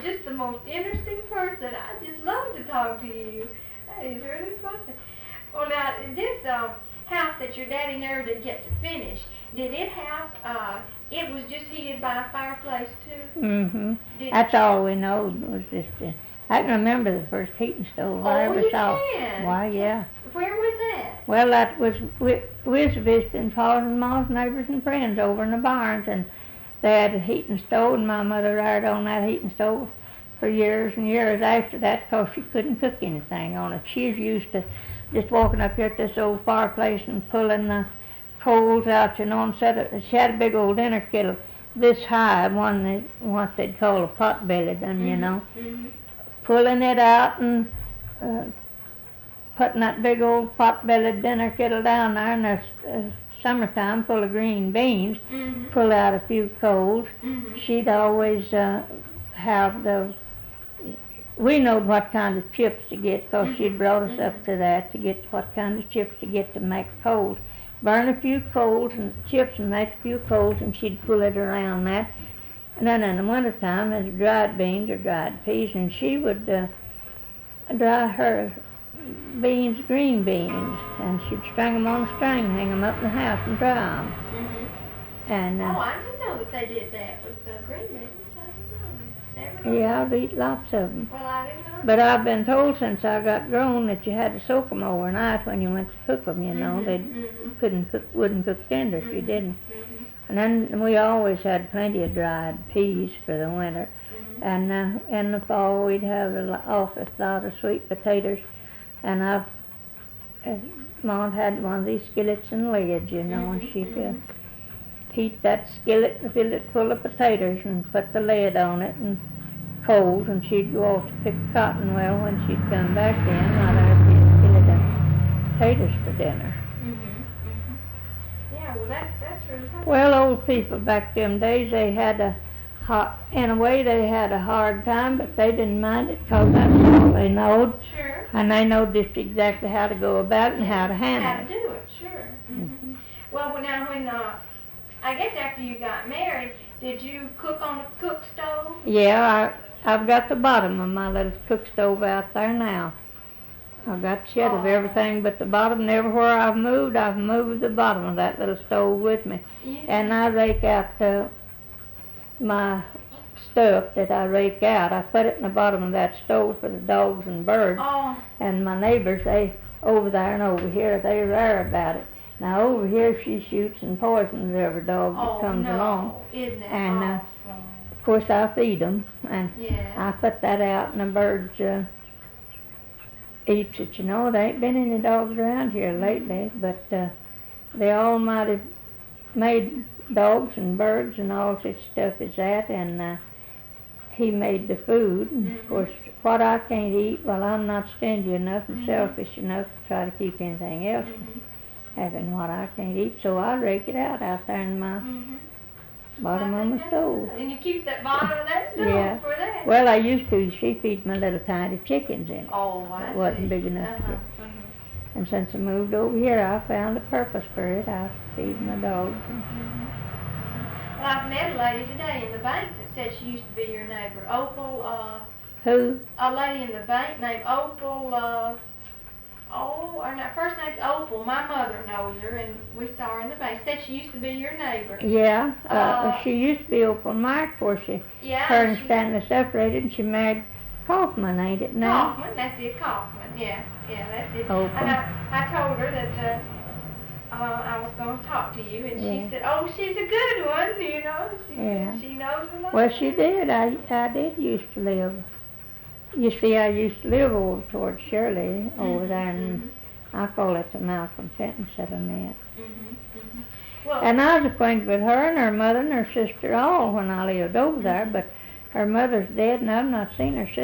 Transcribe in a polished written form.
just the most interesting person. I just love to talk to you. That is really funny. Well, now, this house that your daddy never did get to finish, did it have, it was just heated by a fireplace, too? Mm-hmm. That's all we know was just, I can remember the first heating stove I ever saw. Can? Why, yeah. Where was that? Well, that was, we was visiting Pa's and Ma's neighbors and friends over in the barns, and they had a heating stove, and my mother hired on that heating stove for years and years after that, 'cause she couldn't cook anything on it. She was used to just walking up here at this old fireplace and pulling the coals out, you know, and she had a big old dinner kettle this high, what they'd call a pot-bellied one, you know. Mm-hmm. Pulling it out and putting that big old pot-bellied dinner kettle down there in the summertime full of green beans, pull out a few coals. She'd always have we knowed what kind of chips to get, 'cause she'd brought us up to that, to get what kind of chips to get to make coals. Burn a few coals and chips and make a few coals, and she'd pull it around that. And then in the wintertime, there's dried beans or dried peas, and she would dry her beans, green beans, and she'd string them on a string, hang them up in the house and dry them. And, I didn't know that they did that with the green beans. I didn't know. Never. Yeah, I've eaten lots of them. Well, I didn't know. But I've been told since I got grown that you had to soak them overnight when you went to cook them, you know. They wouldn't cook tender if you didn't. And then we always had plenty of dried peas for the winter. And in the fall we'd have an awful lot of sweet potatoes. And Mom had one of these skillets and lids, you know, and she'd heat that skillet and fill it full of potatoes and put the lid on it and coals, and she'd go off to pick cotton. Well, when she'd come back in, there'd be a skillet of potatoes for dinner. Yeah, well, that's really something. Well, old people back them days, they had in a way they had a hard time, but they didn't mind it, 'cause that's all they knowed. Sure. And they know just exactly how to go about it and how to handle it. How to do it, sure. Well, now when, I guess after you got married, did you cook on the cook stove? Yeah, I've got the bottom of my little cook stove out there now. I've got shed of everything but the bottom, and everywhere I've moved the bottom of that little stove with me. Yeah. And I rake out my stuff that I rake out. I put it in the bottom of that stove for the dogs and birds. Oh. And my neighbors, they over there and over here, they're rare about it. Now over here she shoots and poisons every dog that comes along. Isn't it? And of course I feed them, and I put that out, and the birds eats it, you know. There ain't been any dogs around here lately, but they all might have made dogs and birds and all such stuff as that, and he made the food. And of course, what I can't eat, well, I'm not stingy enough and selfish enough to try to keep anything else from having what I can't eat, so I rake it out there in my bottom of my stove. And you keep that bottom of that stove for that? Well, I used to. She feed my little tiny chickens in it. Oh, I see. It wasn't big enough to get. And since I moved over here, I found a purpose for it. I feed my dogs. Well, I've met a lady today in the bank that said she used to be your neighbor. Opal, Who? A lady in the bank named Opal, her first name's Opal. My mother knows her, and we saw her in the bank. Said she used to be your neighbor. Yeah, she used to be Opal Mark before her and Stanley separated, and she married Kaufman, ain't it now? Kaufman, that's it, Kaufman. Yeah, that's it. Opal. And I told her that I was going to talk to you, and she said, "Oh, she's a good one, you know. She knows a lot." Well, she did. I did used to live. You see, I used to live over towards Shirley, over there, and I call it the Malcolm Fenton settlement. Well, and I was acquainted with her and her mother and her sister all when I lived over there, but her mother's dead, and I've not seen her since.